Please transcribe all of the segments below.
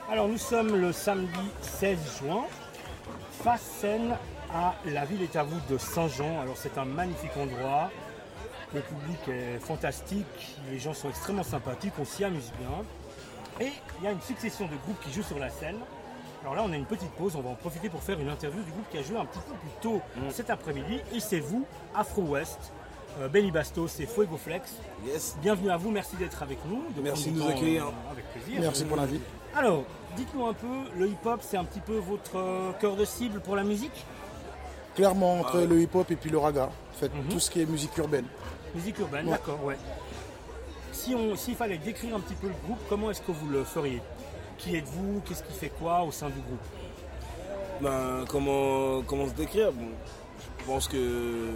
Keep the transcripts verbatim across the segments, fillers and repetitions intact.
Alors nous sommes le samedi seize juin, face scène à La Ville est à vous de Saint-Jean. Alors c'est un magnifique endroit, le public est fantastique, les gens sont extrêmement sympathiques, on s'y amuse bien. Et il y a une succession de groupes qui jouent sur la scène. Alors là on a une petite pause, on va en profiter pour faire une interview du groupe qui a joué un petit peu plus tôt mmh. cet après-midi. Et c'est vous, Afro West. Euh, Benny Bastos et Fuego Flex. Yes. Bienvenue à vous, merci d'être avec nous. De merci de nous accueillir. Euh, avec plaisir. Merci pour l'invite. Alors, dites-nous un peu, le hip-hop, c'est un petit peu votre euh, cœur de cible pour la musique? Clairement, entre ah, le hip-hop et puis le raga. En fait, mm-hmm. tout ce qui est musique urbaine. Musique urbaine, ouais. D'accord, ouais. Si on, s'il fallait décrire un petit peu le groupe, comment est-ce que vous le feriez? Qui êtes-vous? Qu'est-ce qui fait quoi au sein du groupe? Ben, comment, comment se décrire? Bon, je pense que...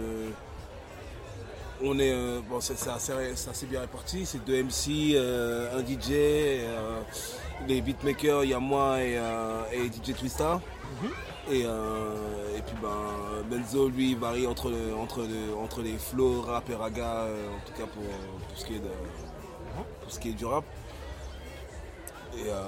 On est, euh, bon, c'est, c'est, assez, c'est assez bien réparti, c'est deux M C, euh, un D J, euh, les beatmakers, il y a moi et, euh, et D J Twista. Mm-hmm. Et, euh, et puis ben, Benzo, lui, varie entre, le, entre, le, entre les flows, rap et raga, euh, en tout cas pour, pour, ce qui est de, pour ce qui est du rap. Et, euh,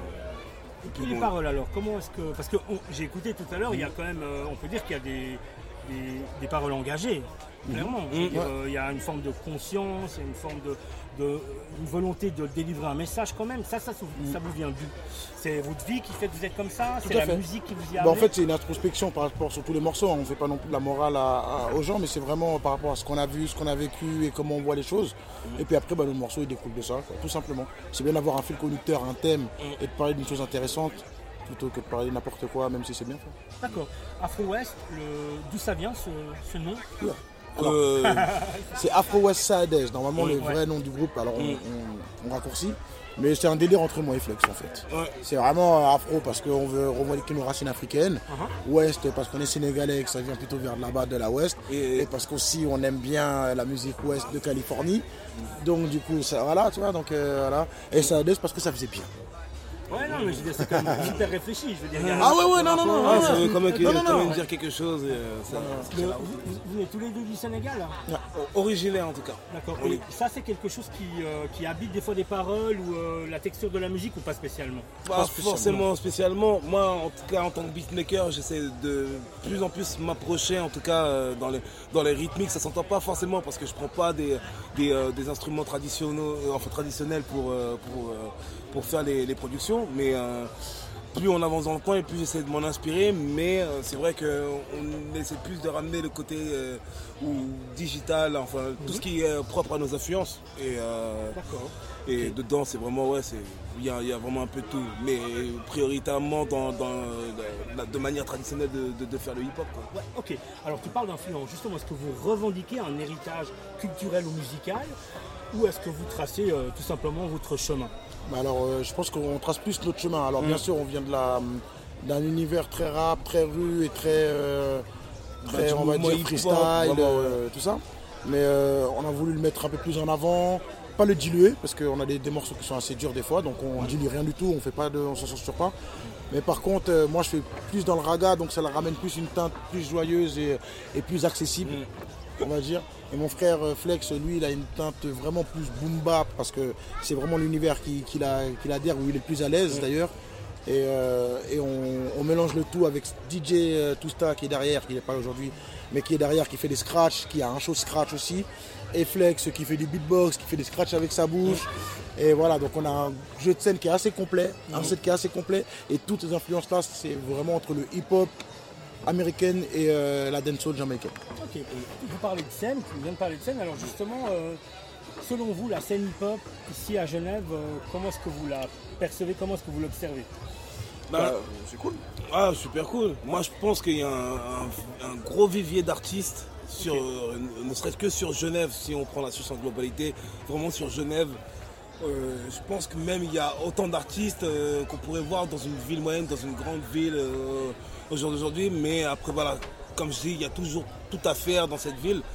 et puis les bon, paroles alors, comment est-ce que... Parce que on, j'ai écouté tout à l'heure, il y a quand même, euh, on peut dire qu'il y a des, des, des paroles engagées. Clairement, mmh. il euh, y a une forme de conscience, une forme de, de une volonté de délivrer un message quand même. Ça, ça, ça, mmh. ça vous vient d'où? C'est votre vie qui fait que vous êtes comme ça? Tout c'est la fait. musique qui vous y a bah, amené? En fait, c'est une introspection par rapport sur tous les morceaux. On ne fait pas non plus de la morale à, à, aux gens, mais c'est vraiment par rapport à ce qu'on a vu, ce qu'on a vécu et comment on voit les choses. Mmh. Et puis après, bah, le morceau il découle de ça, quoi, tout simplement. C'est bien d'avoir un fil conducteur, un thème mmh. et de parler d'une chose intéressante plutôt que de parler de n'importe quoi, même si c'est bien fait. D'accord. Afro West, le... d'où ça vient ce, ce nom? Yeah. Alors, euh, c'est Afro West Side. Normalement, mmh, le vrai ouais. nom du groupe, alors on, mmh. on, on raccourcit. Mais c'est un délire entre moi et Flex en fait. Ouais. C'est vraiment afro parce qu'on veut revendiquer nos racines africaines. Uh-huh. Ouest parce qu'on est sénégalais et que ça vient plutôt vers là-bas de la Ouest. Et, et parce qu'aussi on aime bien la musique Ouest de Californie. Donc du coup, ça, voilà, tu vois. Donc, euh, voilà. Et Side parce que ça faisait bien. Ouais, non, mais je veux dire, c'est quand même hyper réfléchi. Je veux dire, il y a ah ouais, ouais, non, non, non. Ah, ça veut quand même, non, non, quand même non. dire quelque chose. Et, euh, ça, le, vous, vous, vous êtes tous les deux du Sénégal là? Ouais. Originaire en tout cas. D'accord. Oui. Et ça, c'est quelque chose qui, euh, qui habite des fois des paroles ou euh, la texture de la musique ou pas spécialement? Pas, pas spécialement. forcément spécialement. Moi, en tout cas, en tant que beatmaker, j'essaie de plus en plus m'approcher, en tout cas, euh, dans, les, dans les rythmiques. Ça s'entend pas forcément parce que je prends pas des, des, euh, des instruments traditionnels, enfin, traditionnels pour, euh, pour, euh, pour faire les, les productions. Mais euh, plus on avance dans le temps et plus j'essaie de m'en inspirer, mais euh, c'est vrai qu'on essaie plus de ramener le côté euh, ou digital, enfin mm-hmm. tout ce qui est propre à nos influences. Et, euh, D'accord. Et okay. dedans, c'est vraiment, ouais, il y, y a vraiment un peu de tout, mais prioritairement dans, dans, de, de manière traditionnelle de, de, de faire le hip-hop. Quoi. Ouais, ok. Alors tu parles d'influence, justement, est-ce que vous revendiquez un héritage culturel ou musical, ou est-ce que vous tracez euh, tout simplement votre chemin? Bah alors, euh, je pense qu'on trace plus notre chemin. Alors, mmh. bien sûr, on vient de la, d'un univers très rap, très rue et très, euh, très bah, on va dire, freestyle, euh, tout ça. Mais euh, on a voulu le mettre un peu plus en avant, pas le diluer, parce qu'on a des, des morceaux qui sont assez durs des fois, donc on ne dilue rien du tout, on fait pas de, on s'en censure pas. Mais par contre, euh, moi, je fais plus dans le raga, donc ça leur ramène plus une teinte plus joyeuse et, et plus accessible. Mmh. On va dire. Et mon frère Flex, lui, il a une teinte vraiment plus boom bap parce que c'est vraiment l'univers qui, qui, la, qui l'adhère, où il est plus à l'aise mmh. d'ailleurs. Et, euh, et on, on mélange le tout avec D J Twista qui est derrière, qui n'est pas là aujourd'hui, mais qui est derrière, qui fait des scratchs, qui a un show scratch aussi. Et Flex qui fait du beatbox, qui fait des scratchs avec sa bouche. Mmh. Et voilà, donc on a un jeu de scène qui est assez complet, mmh. un set qui est assez complet. Et toutes ces influences-là, c'est vraiment entre le hip-hop américaine et euh, la dancehall jamaïcaine. Ok, vous parlez de scène, vous venez de parler de scène, alors justement, euh, selon vous, la scène hip-hop ici à Genève, euh, comment est-ce que vous la percevez, comment est-ce que vous l'observez? Bah, euh, c'est cool. Ah, super cool. Moi, je pense qu'il y a un, un, un gros vivier d'artistes, sur, okay. euh, ne serait-ce que sur Genève, si on prend la Suisse en globalité, vraiment sur Genève. Euh, je pense que même il y a autant d'artistes euh, qu'on pourrait voir dans une ville moyenne, dans une grande ville euh, au jour d'aujourd'hui. Mais après, voilà, comme je dis, il y a toujours tout à faire dans cette ville.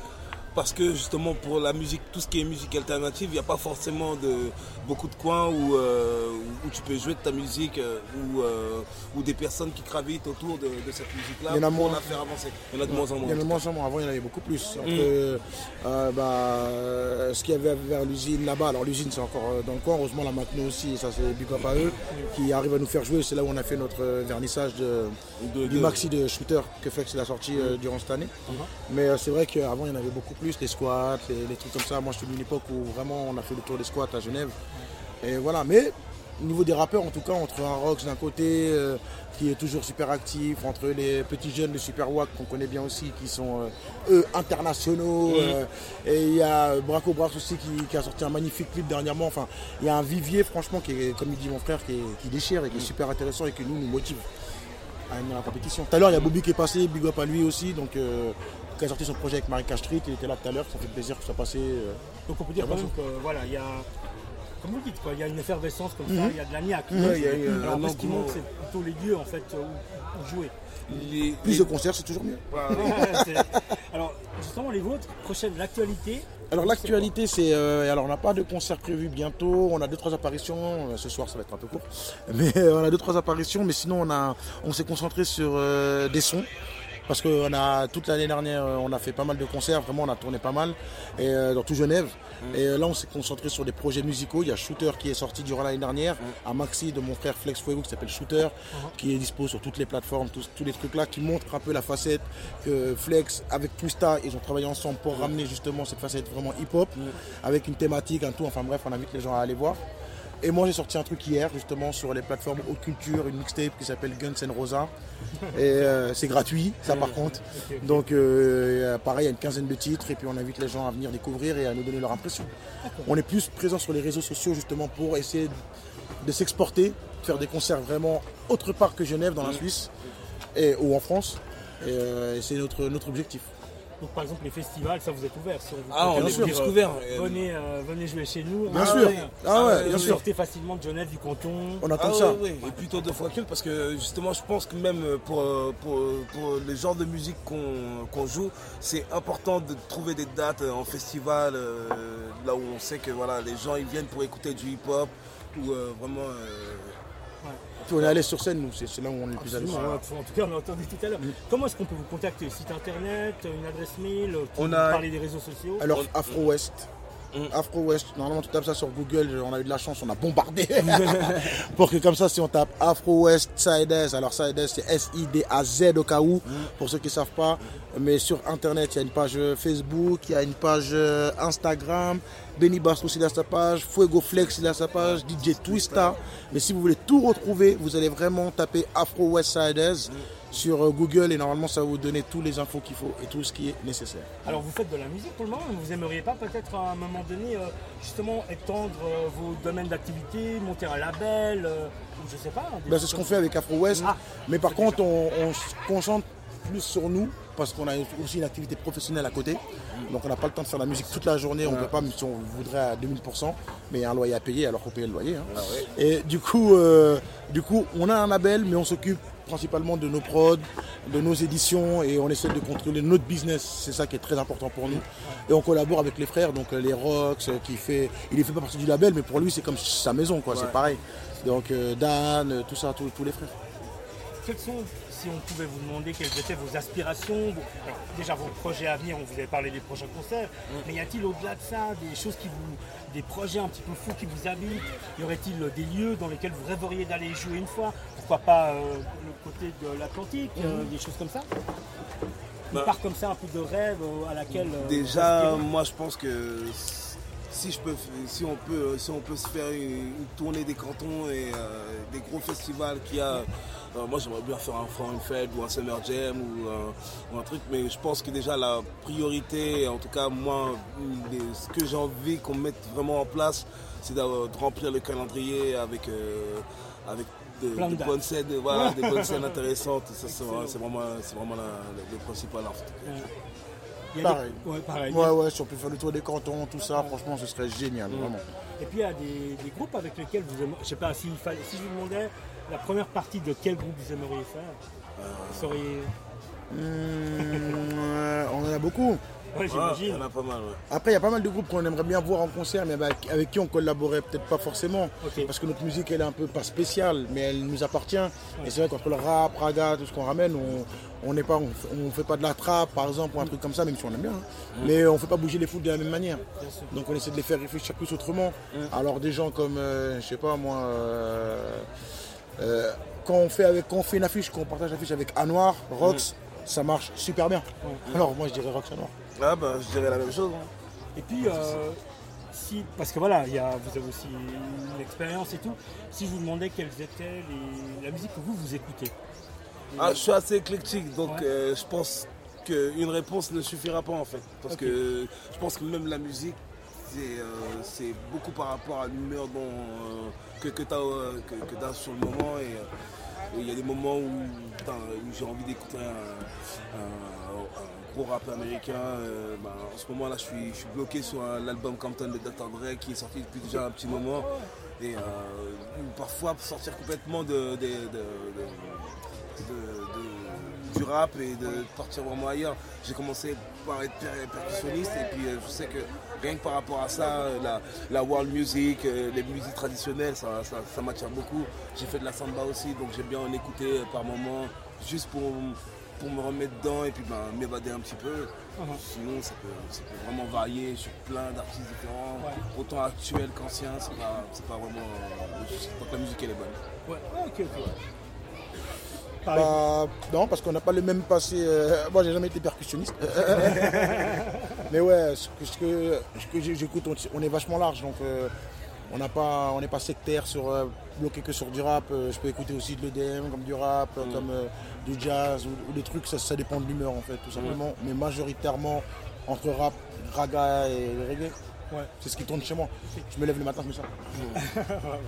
parce que justement pour la musique, tout ce qui est musique alternative, il n'y a pas forcément de, beaucoup de coins où, euh, où tu peux jouer de ta musique, euh, où, euh, où des personnes qui gravitent autour de, de cette musique-là pour moins. La faire avancer. Il y en a de moins en moins. Il y en a de moins en moins. Avant, il y en avait beaucoup plus. Entre, mmh. euh, bah, ce qu'il y avait vers l'usine là-bas, alors l'usine c'est encore dans le coin, heureusement la Macno aussi, ça c'est big up à eux, qui arrivent à nous faire jouer. C'est là où on a fait notre vernissage de, de, du de... maxi de Shooter que Flex a sorti euh, durant cette année. Mmh. Mais euh, c'est vrai qu'avant il y en avait beaucoup plus, les squats, les, les trucs comme ça. Moi je suis d'une époque où vraiment on a fait le tour des squats à Genève. Et voilà, mais au niveau des rappeurs, en tout cas, entre un Rox d'un côté, euh, qui est toujours super actif, entre les petits jeunes de Super Wack qu'on connaît bien aussi, qui sont euh, eux internationaux, mmh. euh, et il y a Braco Brax aussi qui, qui a sorti un magnifique clip dernièrement. Enfin, il y a un vivier, franchement, qui est, comme il dit mon frère, qui, est, qui déchire et qui est super intéressant et qui nous, nous motive à aimer la compétition. Tout à l'heure, il y a Bobby qui est passé, big up à lui aussi, donc euh, qui a sorti son projet avec Marika Street, il était là tout à l'heure, ça fait plaisir que ça passé. Euh, donc on peut dire quand même que voilà, il y a. Comme vous dites, quoi, il y a une effervescence comme mmh. ça, il y a de la niaque. Mmh. Ouais, euh, Alors, ce qui manque, c'est plutôt les lieux en fait, où, où jouer. Les, Plus les... de concerts, c'est toujours mieux. Alors, justement, les vôtres, prochaine, l'actualité. Alors, l'actualité, c'est. Euh, alors, on n'a pas de concert prévu bientôt. On a deux, trois apparitions. Ce soir, ça va être un peu court. Mais euh, on a deux, trois apparitions. Mais sinon, on, a, on s'est concentré sur euh, des sons. Parce que on a, toute l'année dernière, on a fait pas mal de concerts, vraiment on a tourné pas mal, et, euh, dans tout Genève. Mmh. Et euh, là on s'est concentré sur des projets musicaux. Il y a Shooter qui est sorti durant l'année dernière, mmh. un maxi de mon frère Flex Fuego qui s'appelle Shooter, mmh. qui est dispo sur toutes les plateformes, tous, tous les trucs là, qui montrent un peu la facette que Flex avec Twista, ils ont travaillé ensemble pour mmh. ramener justement cette facette vraiment hip-hop, mmh. avec une thématique, un tout, enfin bref, on invite les gens à aller voir. Et moi j'ai sorti un truc hier justement sur les plateformes Haute Culture, une mixtape qui s'appelle Guns and Rosa. Et euh, c'est gratuit, ça par contre. Donc euh, pareil, il y a une quinzaine de titres et puis on invite les gens à venir découvrir et à nous donner leur impression. On est plus présent sur les réseaux sociaux justement pour essayer de, de s'exporter, faire des concerts vraiment autre part que Genève, dans la Suisse et, ou en France. Et, euh, et c'est notre, notre objectif. Donc par exemple les festivals, ça vous êtes ouvert si on vous Ah on est plus ouvert. Venez, euh, venez jouer chez nous. Bien ah, sûr. Ouais. Ah ouais, bien vous sûr. sortez facilement de Genève, du canton. On attend ah, ça. Oui, oui. Et plutôt deux fois qu'une parce que justement je pense que même pour, pour, pour les genres de musique qu'on qu'on joue, c'est important de trouver des dates en festival, euh, là où on sait que voilà, les gens ils viennent pour écouter du hip-hop ou euh, vraiment. Euh, Puis on est allé sur scène, nous, c'est là où on est le plus allé. En tout cas, on a entendu tout à l'heure. Mmh. Comment est-ce qu'on peut vous contacter? Site internet, une adresse mail, on a parler des réseaux sociaux? Alors, Afro West. Mmh. Afro West, normalement tu tapes ça sur Google, on a eu de la chance, on a bombardé. Pour que comme ça, si on tape Afro West Sidez, alors Sidez c'est S I D A Z au cas où, mmh. pour ceux qui ne savent pas. Mais sur internet, il y a une page Facebook, il y a une page Instagram. Benny Bastro, il a sa page, Fuego Flex, il a sa page, D J Twista. Mais si vous voulez tout retrouver, vous allez vraiment taper Afro West Sidez sur Google et normalement ça va vous donner toutes les infos qu'il faut et tout ce qui est nécessaire. Alors vous faites de la musique pour le moment, vous aimeriez pas peut-être à un moment donné euh, justement étendre euh, vos domaines d'activité, monter un label, euh, ou je sais pas. Ben, c'est ce qu'on fait avec Afro West, ah, mais par contre on, on se concentre plus sur nous parce qu'on a aussi une activité professionnelle à côté. Donc on n'a pas le temps de faire la musique toute la journée, on ne peut pas, même si on voudrait à deux mille pour cent, mais il y a un loyer à payer, alors qu'on paye le loyer. Hein. Ah ouais. Et du coup, euh, du coup, on a un label, mais on s'occupe principalement de nos prods, de nos éditions, et on essaie de contrôler notre business, c'est ça qui est très important pour nous. Et on collabore avec les frères, donc les Rox, qui fait, il ne fait pas partie du label, mais pour lui c'est comme sa maison, quoi, ouais. C'est pareil. Donc euh, Dan, tout ça, tous, tous les frères. Quels sont, si on pouvait vous demander quelles étaient vos aspirations, vos, alors, déjà vos projets à venir, on vous avait parlé des prochains concerts, mmh. mais y a-t-il au-delà de ça des choses qui vous, des projets un petit peu fous qui vous habitent? Y aurait-il des lieux dans lesquels vous rêveriez d'aller jouer une fois? Pourquoi pas euh, le côté de l'Atlantique, mmh. euh, des choses comme ça? Une bah, part comme ça, un peu de rêve euh, à laquelle... Euh, déjà, moi je pense que si, je peux, si, on peut, si on peut se faire une, une tournée des cantons et euh, des gros festivals qu'il y a... Euh, moi j'aimerais bien faire un Foreign Fed ou un Summer Jam ou, euh, ou un truc, mais je pense que déjà la priorité, en tout cas moi, les, ce que j'ai envie qu'on mette vraiment en place, c'est de, de remplir le calendrier avec, euh, avec de, de, de bonnes scènes, voilà, des bonnes scènes intéressantes. Ça, c'est, vraiment, c'est vraiment, c'est vraiment la, le, le principal. En fait. Pareil. Des... Ouais, pareil. Ouais, ouais, si on peut faire le tour des cantons, tout ça, franchement, ce serait génial, mmh. vraiment. Et puis il y a des, des groupes avec lesquels vous aimez, je sais pas, si, fallait, si je vous demandais la première partie de quel groupe vous aimeriez faire, euh... vous sauriez... mmh, on en a beaucoup. Ouais, j'imagine. Il y en a pas mal, ouais. Après, il y a pas mal de groupes qu'on aimerait bien voir en concert, mais avec, avec qui on collaborait peut-être pas forcément. Okay. Parce que notre musique, elle est un peu pas spéciale, mais elle nous appartient. Ouais. Et c'est vrai qu'entre le rap, raga, tout ce qu'on ramène, on on n'est pas, on, on fait pas de la trappe, par exemple, ou un truc comme ça, même si on aime bien. Hein. Mm. Mais on fait pas bouger les foules de la même manière. Donc on essaie de les faire réfléchir plus autrement. Mm. Alors des gens comme, euh, je sais pas moi, euh, euh, quand on fait avec, quand on fait une affiche, quand on partage l'affiche avec Anwar, Rox, mm. ça marche super bien. Mm. Alors moi je dirais Rox Anwar. Ah bah je dirais la même chose. Hein. Et puis, euh, si, parce que voilà, y a, vous avez aussi une expérience et tout, si je vous demandais quelles étaient les, la musique que vous, vous écoutez. Ah, je suis assez éclectique, donc ouais. euh, je pense qu'une réponse ne suffira pas en fait. Parce okay. que je pense que même la musique, c'est, euh, c'est beaucoup par rapport à l'humeur dont, euh, que, que tu as euh, que, que t'as sur le moment. Et il euh, y a des moments où, où j'ai envie d'écouter un, un, un gros rap américain. Euh, bah, en ce moment là, je suis, je suis bloqué sur un, l'album Compton de docteur Dre qui est sorti depuis déjà un petit moment. Et euh, parfois sortir complètement de, de, de, de De, de, du rap et de partir vraiment ailleurs. J'ai commencé par être percussionniste et puis euh, je sais que rien que par rapport à ça, la, la world music, euh, les musiques traditionnelles, ça, ça, ça m'attire beaucoup. J'ai fait de la samba aussi, donc j'aime bien en écouter par moments, juste pour, pour me remettre dedans et puis ben, m'évader un petit peu. Uh-huh. Sinon, ça peut, ça peut vraiment varier sur plein d'artistes différents, ouais. autant actuels qu'anciens, c'est pas, c'est pas vraiment... Euh, tant que la musique elle est bonne. Ouais, ok, ok. Bah, non, parce qu'on n'a pas le même passé. Euh, moi, j'ai jamais été percussionniste. Mais ouais, ce que, ce que, ce que j'écoute, on, on est vachement large. Donc, euh, on n'est pas, pas sectaire, sur, euh, bloqué que sur du rap. Euh, je peux écouter aussi de l'E D M, comme du rap, mm. comme euh, du jazz ou, ou des trucs. Ça, ça dépend de l'humeur, en fait, tout simplement. Mm. Mais majoritairement, entre rap, raga et reggae, ouais. c'est ce qui tourne chez moi. Je me lève le matin, je mets ça. Mm.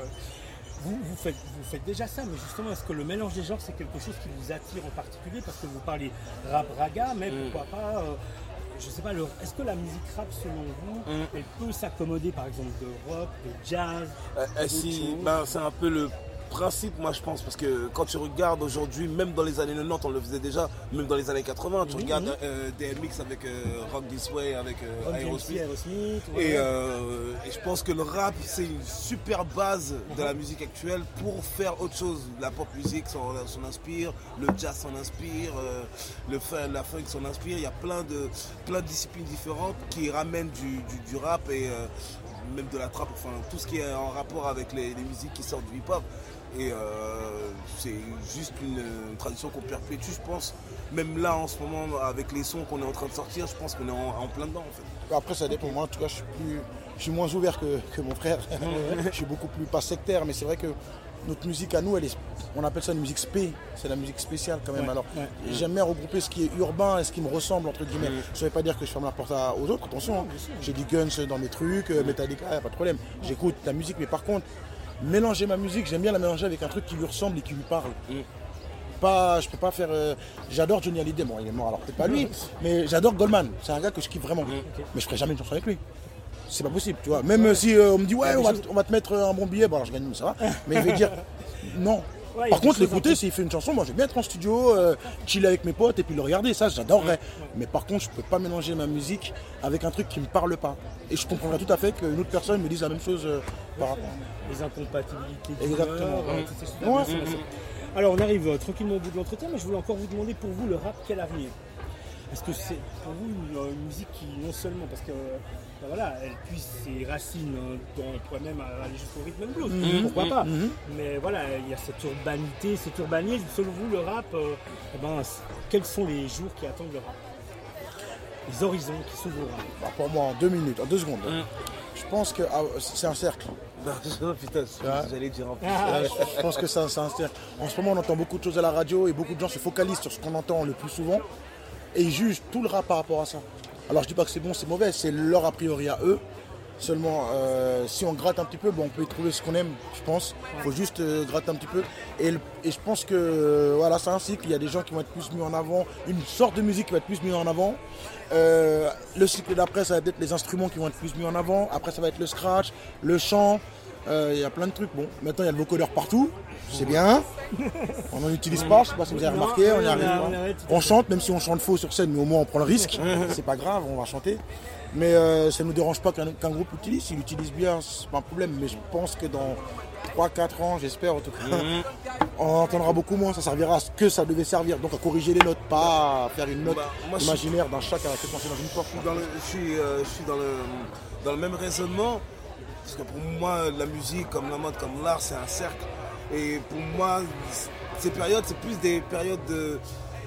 Vous, vous, faites, vous faites déjà ça, mais justement, est-ce que le mélange des genres, c'est quelque chose qui vous attire en particulier? Parce que vous parlez rap raga, mais mm. pourquoi pas, euh, je sais pas, le, est-ce que la musique rap, selon vous, mm. elle peut s'accommoder par exemple de rock, de jazz euh, euh, si, ben, c'est un peu le principe, moi je pense, parce que quand tu regardes aujourd'hui, même dans les années quatre-vingt-dix, on le faisait déjà, même dans les années quatre-vingts, tu mmh, regardes mmh. euh, D M X avec euh, Rock This Way, avec euh, Aerosmith. Aerosmith ouais. et, euh, et je pense que le rap, c'est une super base de la musique actuelle pour faire autre chose. La pop musique s'en, s'en inspire, le jazz s'en inspire, euh, le fun, la funk s'en inspire. Il y a plein de, plein de disciplines différentes qui ramènent du, du, du rap et euh, même de la trap, enfin tout ce qui est en rapport avec les, les musiques qui sortent du hip-hop. Et euh, c'est juste une, une tradition qu'on perpétue, je pense. Même là, en ce moment, avec les sons qu'on est en train de sortir, je pense qu'on est en, en plein dedans, en fait. Après, ça dépend. Moi, en tout cas, je suis, plus, je suis moins ouvert que, que mon frère. Je suis beaucoup plus, pas sectaire, mais c'est vrai que notre musique à nous, elle est, on appelle ça une musique spé. C'est la musique spéciale, quand même. Ouais, Alors, ouais. j'aime bien regrouper ce qui est urbain et ce qui me ressemble, entre guillemets. Ouais. Ça ne veut pas dire que je ferme la porte à, aux autres, attention. Hein. J'ai du Guns dans mes trucs, ouais. Metallica, pas de problème. Ouais. J'écoute la musique, mais par contre, mélanger ma musique, j'aime bien la mélanger avec un truc qui lui ressemble et qui lui parle. Mm. Pas, je peux pas faire. Euh, j'adore Johnny Hallyday, bon il est mort alors peut-être pas lui, mais j'adore Goldman. C'est un gars que je kiffe vraiment. Mm. Okay. Mais je ferai jamais une chanson avec lui. C'est pas possible, tu vois. Même ouais. si euh, on me dit ouais, on va, on va te mettre un bon billet, bon alors je gagne, ça va. Mais je vais dire non. Ouais, par contre, l'écouter, s'il fait une chanson, moi je vais bien être en studio, euh, chiller avec mes potes et puis le regarder, ça j'adorerais. Ouais. Mais par contre, je peux pas mélanger ma musique avec un truc qui me parle pas. Et je comprendrais tout à fait qu'une autre personne me dise la même chose euh, par rapport. Les incompatibilités. Exactement. Euh, toutes ces ouais. Mmh, mmh. Alors on arrive euh, tranquillement au bout de l'entretien, mais je voulais encore vous demander pour vous le rap, quel avenir? Est-ce que c'est pour vous une, une musique qui non seulement parce que ben voilà, elle puise ses racines dans, on pourrait même aller jusqu'au rhythm and blues, mmh, pourquoi mmh, pas mmh. Mais voilà, il y a cette urbanité, cet urbanisme. Selon vous, le rap, euh, eh ben, quels sont les jours qui attendent le rap? Les horizons qui s'ouvrent au rap? Bah pour moi, en deux minutes, en deux secondes. Mmh. Je pense que ah, c'est un cercle. Non, putain, j'allais dire en plus. Ah, je pense que c'est un, c'est un cercle. En ce moment, on entend beaucoup de choses à la radio et beaucoup de gens se focalisent sur ce qu'on entend le plus souvent et ils jugent tout le rap par rapport à ça. Alors je dis pas que c'est bon, c'est mauvais, c'est leur a priori à eux. Seulement, euh, si on gratte un petit peu, bon, on peut y trouver ce qu'on aime, je pense. Il faut juste euh, gratter un petit peu. Et, et je pense que euh, voilà, c'est un cycle. Il y a des gens qui vont être plus mis en avant, une sorte de musique qui va être plus mise en avant. Euh, le cycle d'après, ça va être les instruments qui vont être plus mis en avant. Après, ça va être le scratch, le chant. Il euh, y a plein de trucs. Bon, maintenant, il y a le vocodeur partout. C'est bien. On n'en utilise pas, je sais pas si vous avez remarqué, Non, on y on arrive. a- pas. on arrête, On chante, même si on chante faux sur scène, mais au moins on prend le risque. C'est pas grave, on va chanter. Mais euh, ça ne nous dérange pas qu'un qu'un groupe l'utilise. S'il l'utilise bien, c'est pas un problème. Mais je pense que dans trois quatre ans, j'espère en tout cas, on entendra beaucoup moins. Ça servira à ce que ça devait servir. Donc à corriger les notes, pas à faire une note Bah, moi, je- imaginaire d'un chat qui a penser dans une porte. Je suis dans le, je suis, euh, je suis dans le, dans le même raisonnement. Parce que pour moi, la musique, comme la mode, comme l'art, c'est un cercle. Et pour moi, ces périodes, c'est plus des périodes de,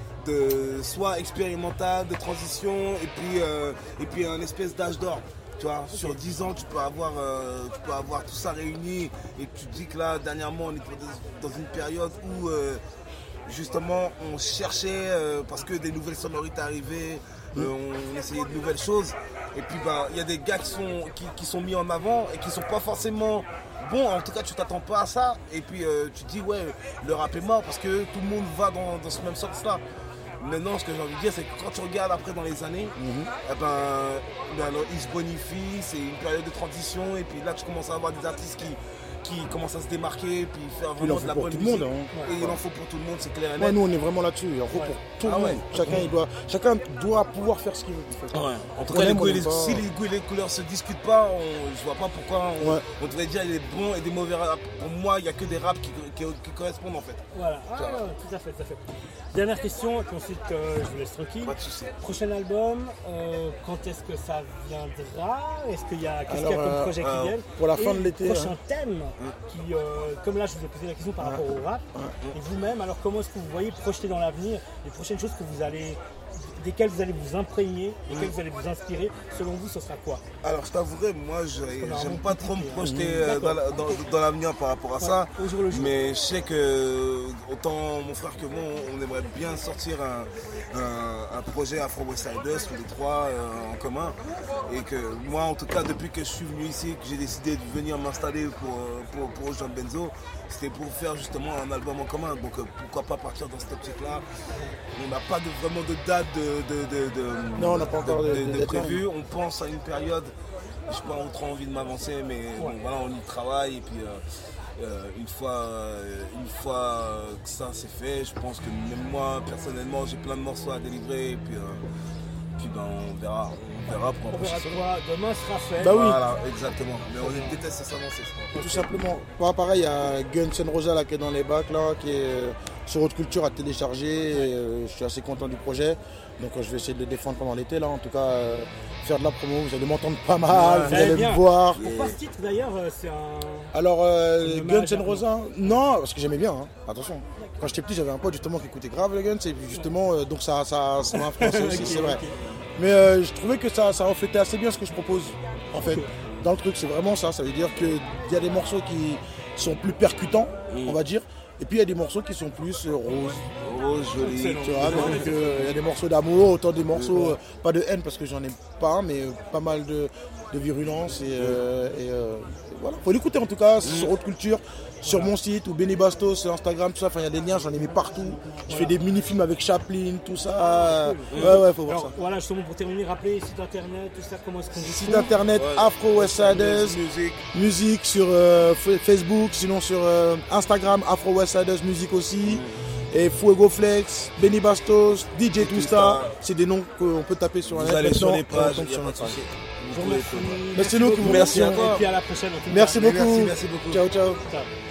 de soit expérimentales, de transition, et puis, euh, et puis un espèce d'âge d'or. Tu vois, sur dix ans, tu peux, avoir, euh, tu peux avoir tout ça réuni. Et tu te dis que là, dernièrement, on est dans une période où euh, justement on cherchait, euh, parce que des nouvelles sonorités arrivaient, euh, on essayait de nouvelles choses. Et puis bah, il y a des gars qui sont, qui, qui sont mis en avant et qui sont pas forcément bons. En tout cas, tu t'attends pas à ça. Et puis euh, tu te dis, ouais, le rap est mort parce que tout le monde va dans, dans ce même sens-là. Maintenant, ce que j'ai envie de dire, c'est que quand tu regardes après dans les années, mm-hmm. eh ben, ben, alors, ils se bonifient, c'est une période de transition. Et puis là, tu commences à avoir des artistes qui, qui commencent à se démarquer, puis faire vraiment de la bonne musique. Monde, hein. Et ouais. Il en faut pour tout le monde, c'est clair et net. Ouais, nous, on est vraiment là-dessus. Il en faut ouais. pour tout ah, le monde. Ouais. Chacun, il doit, chacun doit pouvoir faire ce qu'il veut. En, fait. ouais. en tout cas, les goûts, les, pas... si les goûts et les couleurs se discutent pas, on, je vois pas pourquoi on, ouais. on devrait dire il est bon et des mauvais rap. Pour moi, il n'y a que des raps qui, qui, qui correspondent en fait. Voilà, ah, ouais, tout à fait, tout à fait. Dernière question, et puis ensuite euh, je vous laisse tranquille. Pas de souci. Prochain album, euh, quand est-ce que ça viendra? Est-ce qu'il y a, qu'est-ce qu'il y a comme projet euh, qui vient? Pour la fin de l'été. Prochain hein. thème, qui, euh, comme là je vous ai posé la question par ouais. rapport au rap, ouais. et vous-même, alors comment est-ce que vous voyez projeter dans l'avenir les prochaines choses que vous allez, desquelles vous allez vous imprégner, desquelles mmh. vous allez vous inspirer? Selon vous, ce sera quoi? Alors je t'avouerai, moi j'aime pas trop me projeter mmh. dans, la, dans, dans l'avenir par rapport à ouais. ça, au jour le jour. Mais je sais que autant mon frère que moi, on aimerait bien sortir un, un, un projet Afro West Siders, tous les trois euh, en commun, et que moi en tout cas depuis que je suis venu ici, que j'ai décidé de venir m'installer pour, pour, pour rejoindre Benzo, c'était pour faire justement un album en commun, donc euh, pourquoi pas partir dans cette optique-là. On n'a pas de, vraiment de date de, de, de, de, non, on n'a pas encore de, de, de, de, de prévu, on pense à une période, je n'ai pas trop envie de m'avancer, mais ouais. bon, voilà, on y travaille, et puis euh, euh, une, fois, euh, une fois que ça c'est fait, je pense que même moi, personnellement, j'ai plein de morceaux à délivrer, et puis, euh, puis ben, on verra. On verra pour on verra quoi, demain sera fait. Bah oui. Voilà, exactement. Mais on déteste s'avancer. Tout simplement. Bah, pareil, il y a Guns N' Roses là qui est dans les bacs, là, qui est euh, sur Haute Culture à télécharger. Et, euh, je suis assez content du projet. Donc euh, je vais essayer de le défendre pendant l'été. Là, en tout cas, euh, faire de la promo. Vous allez m'entendre pas mal, ouais, vous allez bien. me voir. Pourquoi ce titre d'ailleurs, c'est un. Alors, euh, Guns N' Roses, non, parce que j'aimais bien. Hein. Attention. Quand j'étais petit, j'avais un pote justement qui écoutait grave les Guns. Et puis justement, euh, donc ça, ça, ça m'a influencé aussi, okay, c'est vrai. Okay. Mais euh, je trouvais que ça, ça reflétait assez bien ce que je propose, en fait. Dans le truc, c'est vraiment ça. Ça veut dire qu'il y a des morceaux qui sont plus percutants, mmh. on va dire. Et puis il y a des morceaux qui sont plus euh, roses. Rose, joli. Tu vois, donc il euh, y a des morceaux d'amour, autant des morceaux, euh, pas de haine parce que j'en ai pas, mais euh, pas mal de, de virulence. Et, euh, et, euh, et voilà. Faut l'écouter en tout cas, mmh. sur Haute Culture. Sur mon site ou Benny Bastos, sur Instagram, tout ça, il y a des liens, j'en ai mis partout. Je voilà. fais des mini-films avec Chaplin, tout ça. Cool. Ouais, ouais, faut voir Alors, ça. Voilà, justement, pour terminer, rappelez site internet, tout ça, comment est-ce qu'on dit? Site internet, ouais. Afro West Siders, musique. musique sur euh, Facebook, sinon sur euh, Instagram, Afro West Siders, musique aussi. Mm. Et Fuego Flex, Benny Bastos, D J Tousta, c'est des noms qu'on peut taper sur Internet. Vous allez sur les pages, sur notre site. Merci, merci, nous qui vous remercions. Et puis à la prochaine. Merci beaucoup. Merci, merci beaucoup. Ciao, ciao. ciao.